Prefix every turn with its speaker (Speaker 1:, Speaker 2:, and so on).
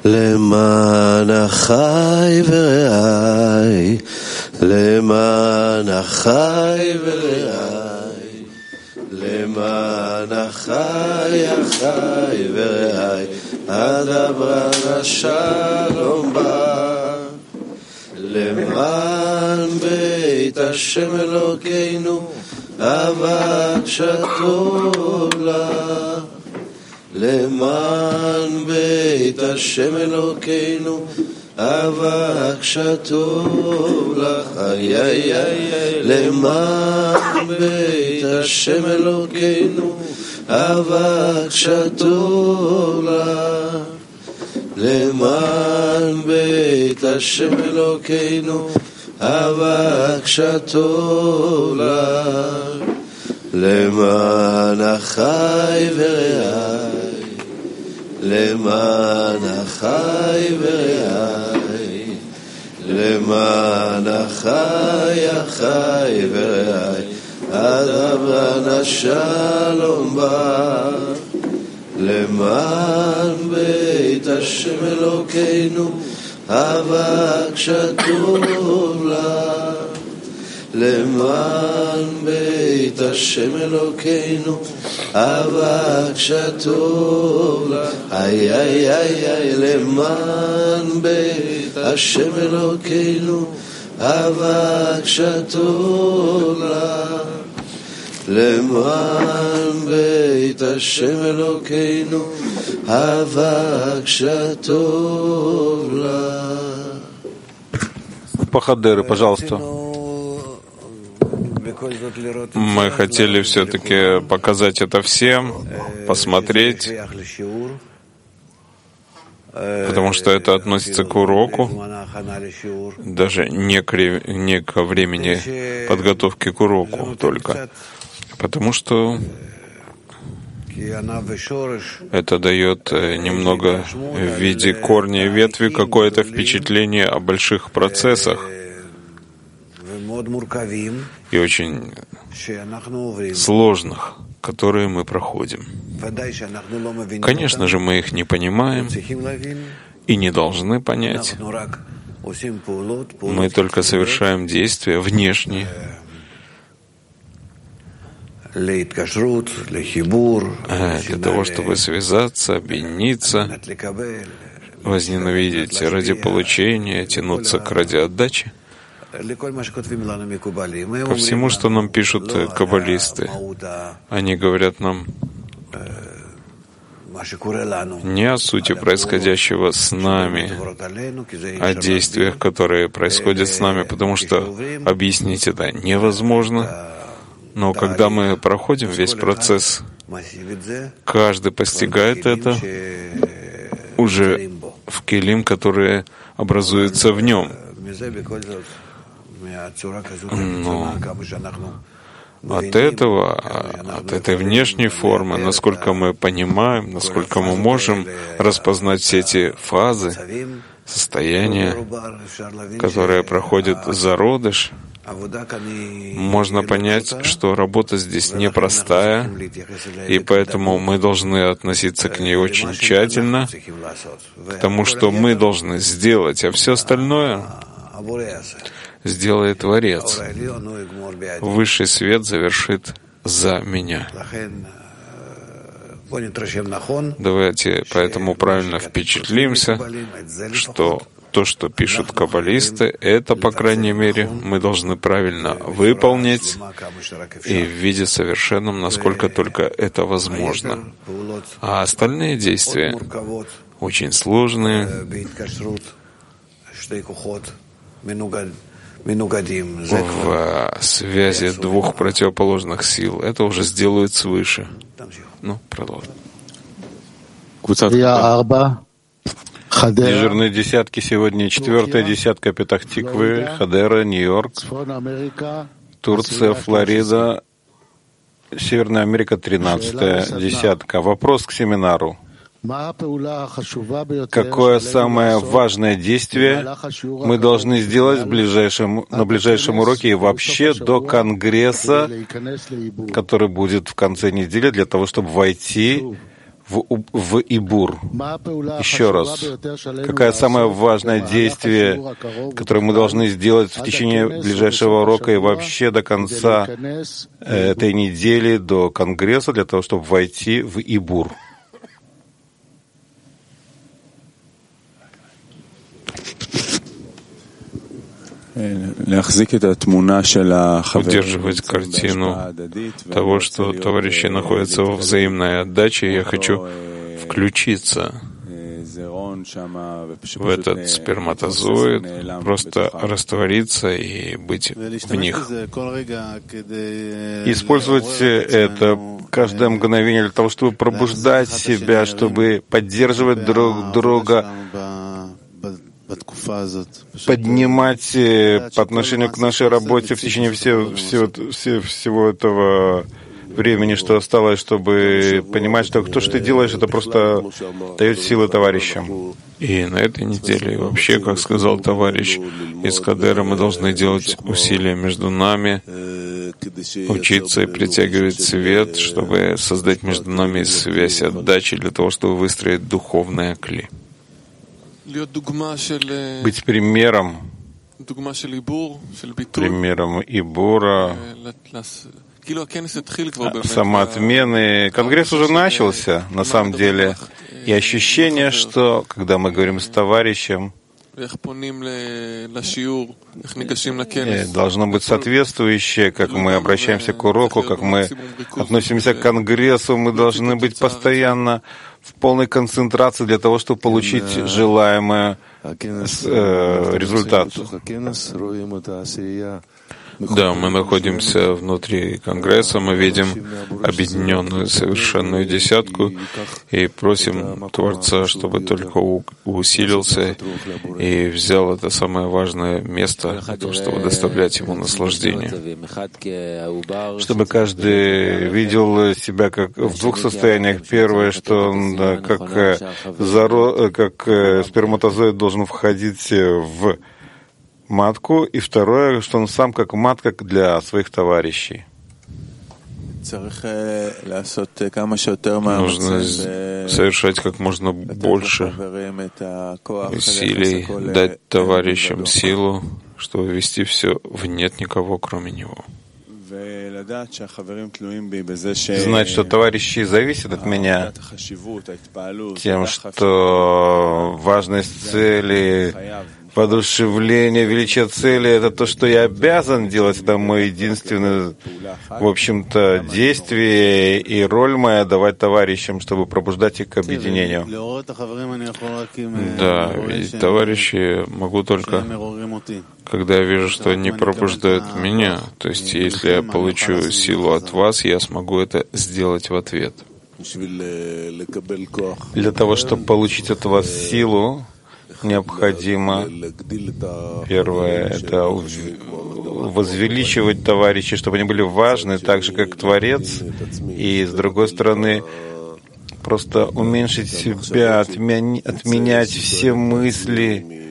Speaker 1: למען אחי ורעי, למען אחי ורעי, למען אחי אחי ורעי, אדברה לשלום בא. למען בית השם אלוקינו, אבק שטוב לך. למען בית השם אלוקינו, אבק שטוב לך. למען בית השם אלוקינו, אבק שטוב לך. למען בית השם אלוקינו, אבק שטוב לך. למען אחי ורעי, למען אחי ורעי, למען אחי אחי ורעי, אדברה לשלום בא. למען בית השם אלוקינו, אבק שטוב לך. למען בית השם אלוקינו, אבק שטוב לך. למען בית השם אלוקינו, אבק שטוב לך. למען בית השם אלוקינו, אבק שטוב לך.
Speaker 2: Пахадеры, пожалуйста. Мы хотели все-таки показать это всем, посмотреть, потому что это относится к уроку, даже не ко времени подготовки к уроку только, потому что это дает немного в виде корня и ветви какое-то впечатление о больших процессах и очень сложных, которые мы проходим. Конечно же, мы их не понимаем и не должны понять. Мы только совершаем действия внешние для того, чтобы связаться, объединиться, возненавидеть ради получения, тянуться к ради отдачи. Ко всему, что нам пишут каббалисты, они говорят нам не о сути происходящего с нами, о действиях, которые происходят с нами, потому что объяснить это невозможно. Но когда мы проходим весь процесс, каждый постигает это уже в келим, которые образуются в нем. Но от этой внешней формы, насколько мы понимаем, насколько мы можем распознать все эти фазы, состояния, которые проходит зародыш, можно понять, что работа здесь непростая, и поэтому мы должны относиться к ней очень тщательно, к тому, что мы должны сделать, а все остальное сделает Творец. Высший свет завершит за меня. Давайте поэтому правильно впечатлимся, что то, что пишут каббалисты, это, по крайней мере, мы должны правильно выполнить и в виде совершенном, насколько только это возможно. А остальные действия очень сложные, в связи двух противоположных сил. Это уже сделают свыше. Ну, продолжим. Дежурные десятки сегодня. 4-я десятка Петах-Тиквы, Хадера, Нью-Йорк, Турция, Флорида, Северная Америка, 13-я десятка. Вопрос к семинару. Какое самое важное действие мы должны сделать на ближайшем уроке и вообще до конгресса, который будет в конце недели, для того, чтобы войти в Ибур. Еще раз. Какое самое важное действие, которое мы должны сделать в течение ближайшего урока и вообще до конца этой недели, до Конгресса, для того, чтобы войти в Ибур? Удерживать картину того, что товарищи находятся во взаимной отдаче. Я хочу включиться в этот сперматозоид, просто раствориться и быть в них. Использовать это каждое мгновение для того, чтобы пробуждать себя, чтобы поддерживать друг друга, поднимать по отношению к нашей работе в течение всего этого времени, что осталось, чтобы понимать, что то, что ты делаешь, это просто дает силы товарищам. И на этой неделе, вообще, как сказал товарищ из Кадера, мы должны делать усилия между нами, учиться и притягивать свет, чтобы создать между нами связь отдачи для того, чтобы выстроить духовное кли. Быть примером Ибура, самоотмены. Конгресс уже начался, на самом деле. И ощущение, что, когда мы говорим с товарищем, должно быть соответствующее, как мы обращаемся к уроку, как мы относимся к Конгрессу. Мы должны быть постоянно в полной концентрации для того, чтобы получить желаемый результат. Да, мы находимся внутри Конгресса, мы видим объединенную совершенную десятку и просим Творца, чтобы только усилился и взял это самое важное место для того, чтобы доставлять ему наслаждение. Чтобы каждый видел себя как в двух состояниях. Первое, что он как сперматозоид должен входить в матку, и второе, что он сам как матка для своих товарищей. Нужно совершать как можно больше усилий, дать товарищам силу, чтобы вести все в нет никого, кроме него. Знать, что товарищи зависят от меня тем, что важность цели, воодушевление, величие цели — это то, что я обязан делать. Это мое единственное, в общем-то, действие и роль моя — давать товарищам, чтобы пробуждать их к объединению. Да, видеть товарищи могу только, когда я вижу, что они пробуждают меня. То есть, если я получу силу от вас, я смогу это сделать в ответ. Для того, чтобы получить от вас силу, необходимо, первое, это возвеличивать товарищей, чтобы они были важны, так же, как Творец, и, с другой стороны, просто уменьшить себя, отменять все мысли,